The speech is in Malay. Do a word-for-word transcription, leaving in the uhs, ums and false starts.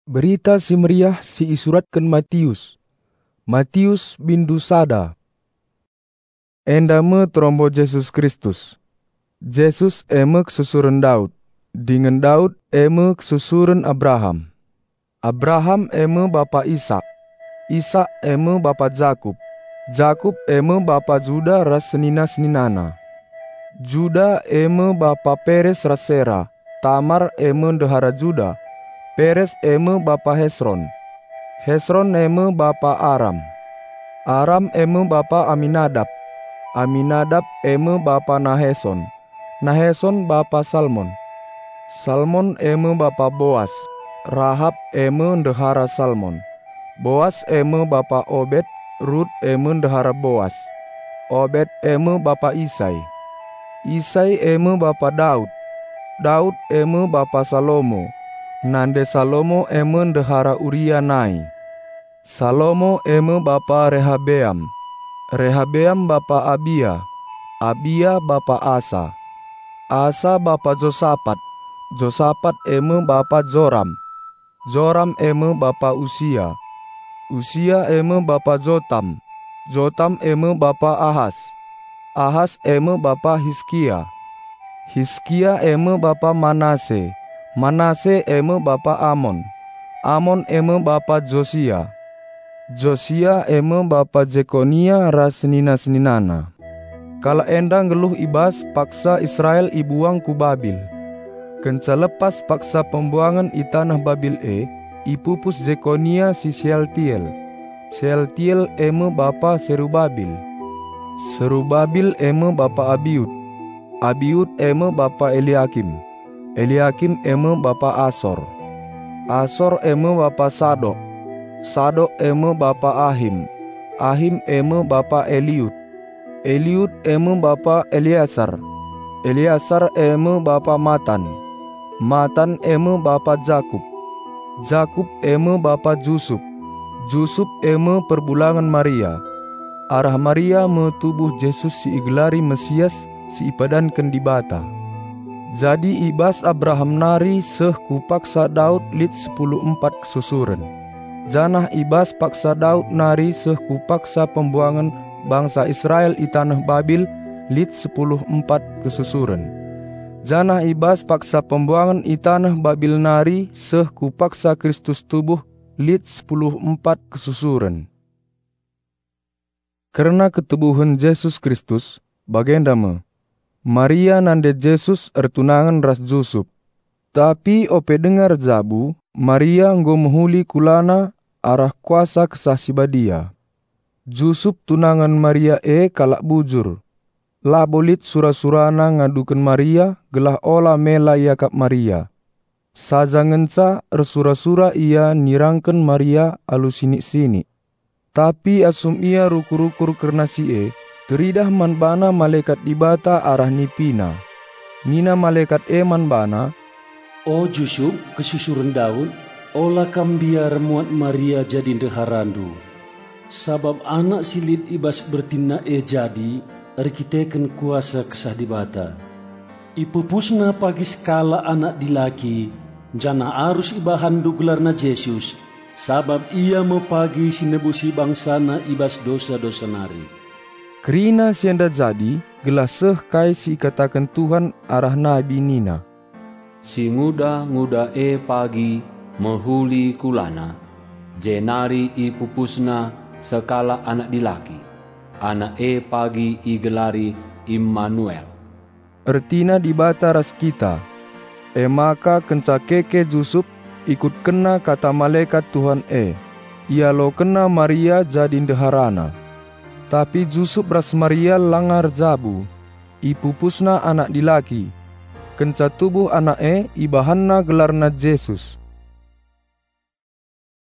Berita si meriah si isuratkan Matius. Matius bin Dusada. Endame trombo Yesus Kristus. Yesus eme kesusuran Daud. Dengan Daud eme kesusuran Abraham. Abraham eme bapa Ishak. Ishak eme bapa Jakub. Jakub eme bapa Juda ras senina-seninana. Juda eme bapa Peres ras Sera. Tamar eme ndehara Juda. Peres eme bapa Hesron. Hesron eme bapa Aram. Aram eme bapa Aminadab. Aminadab eme bapa Naheson. Naheson bapa Salmon. Salmon eme bapa Boas. Rahab eme ndehara Salmon. Boas eme bapa Obed. Rut eme ndehara Boas. Obed eme bapa Isai. Isai eme bapa Daud. Daud eme bapa Salomo. Nande Salomo eme ndehara Uria nai. Salomo eme bapa Rehabeam. Rehabeam bapa Abia. Abia bapa Asa. Asa bapa Josafat. Josafat eme bapa Joram. Joram eme bapa Usia. Usia eme bapa Jotam. Jotam eme bapa Ahas. Ahas eme bapa Hiskia. Hiskia eme bapa Manase. Manase eme bapa Amon. Amon eme bapa Josia. Josia eme bapa Jekonia ras senina-seninana. Kala endang geluh ibas paksa Israel ibuang ku Babil. Kenca lepas paksa pembuangan i tanah Babil e, ipupus Jekonia si Sealtiel. Sealtiel eme bapa Serubabil. Serubabil eme bapa Abiud. Abiud eme bapa Eliakim. Eliakim eme bapa Asor. Asor eme bapa Sadok. Sadok eme bapa Ahim. Ahim eme bapa Eliud. Eliud eme bapa Eliasar. Eliasar eme bapa Matan. Matan eme bapa Jakub. Jakub eme bapa Jusub. Jusub eme perbulangan Maria. Arah Maria me tubuh Yesus si igelari Mesias si ipadankan di bata. Jadi ibas Abraham nari seh ku paksa Daud lit sepuluh empat kesusuran. Janah ibas paksa Daud nari seh ku paksa pembuangan bangsa Israel i tanah Babil lit sepuluh empat kesusuran. Janah ibas paksa pembuangan i tanah Babil nari seh ku paksa Kristus tubuh lit sepuluh empat kesusuran. Karena ketubuhan Yesus Kristus, bagendama Maria nande Yesus ertunangan ras Jusub. Tapi ope dengar jabu, Maria nggo menghuli kulana arah kuasa kesah sibadia. Jusub tunangan Maria e kalak bujur. La bolit sura-surana ngadukan Maria, gelah ola mela yakap Maria. Saja ngenca ersura-sura ia nirangkan Maria alu sini-sini. Tapi asum ia rukur-rukur kerna si e, teridah manbana malaikat dibata arah nipina. Nina malaikat e manbana, O Jusub kesusuran Daud, ola kambia remuat Maria jadi ndeharandu. Sabab anak silit ibas bertina e jadi, erkiteken kuasa kesah dibata. Ipupusna pagi skala anak dilaki, jana arus ibahandu gelarna Yesus, sabab ia mepagi sinebusi bangsana ibas dosa-dosa nari. Kerina sianda jadi, gelah seh kai si katakan Tuhan arah Nabi Nina. Si nguda-nguda e pagi mehuli kulana, jenari ipupusna sekala anak dilaki. Anak e pagi igelari Immanuel. Ertina dibata ras kita. E maka kenca keke Jusub ikut kena kata malaikat Tuhan e. Ia lo kena Maria jadi ndeharana. Tapi Jusub ras Maria langar jabu. Ipupusna anak dilaki. Kenca tubuh anak e ibahanna gelarna Yesus.